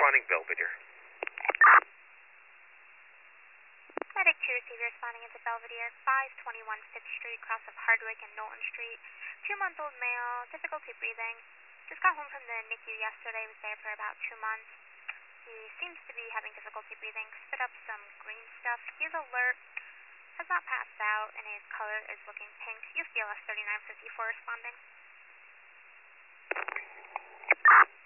responding Belvedere. Medic 2 receiver responding into Belvedere, 521 5th Street, cross of Hardwick and Knowlton Street. 2-month-old male, difficulty breathing. Just got home from the NICU yesterday, was there for about 2 months. He seems to be having difficulty breathing, spit up some green stuff. He is alert, has not passed out, and his color is looking pink. USBLS 3954 responding.